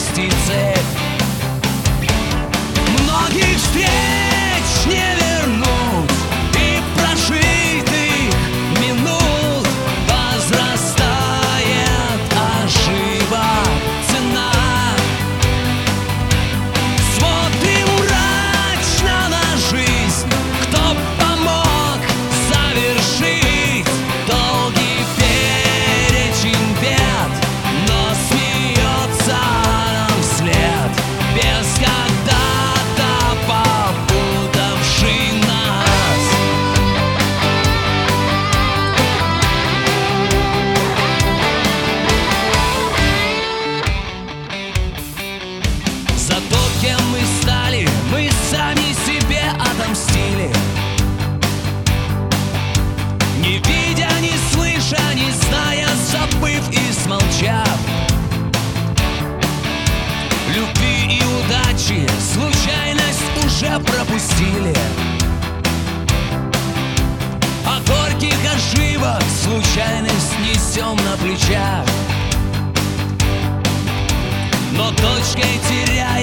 обрести цепь. Многих встреч не вернуть и прожитых минут. Возрастает ошибок цена. Смотрим мрачно на жизнь. Кто помог завершить долгий перечень бед, но смеется нам вслед без когда-то попутавший нас. За то, кем мы стали, мы сами себе отомстили. Не видя, не слыша, не зная, забыв и смолчав. Любви и удачи случайность уже пропустили. А горьких ошибок случайность несем на плечах. Но точкой теряя